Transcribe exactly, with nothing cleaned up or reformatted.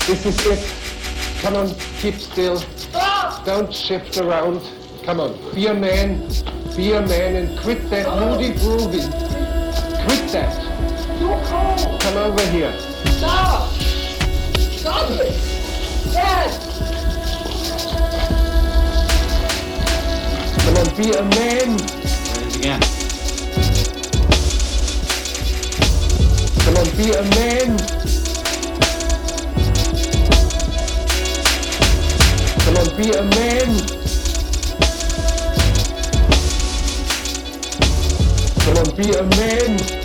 This is it. Come on, keep still. Stop! Don't shift around. Come on, be a man. Be a man and quit that moody grooving. Quit that. Too cold! Come over here. Stop! Stop it! Dad! Come on, be a man. There it is again. Come on, be a man. Come on, be a man. Come on, be a man.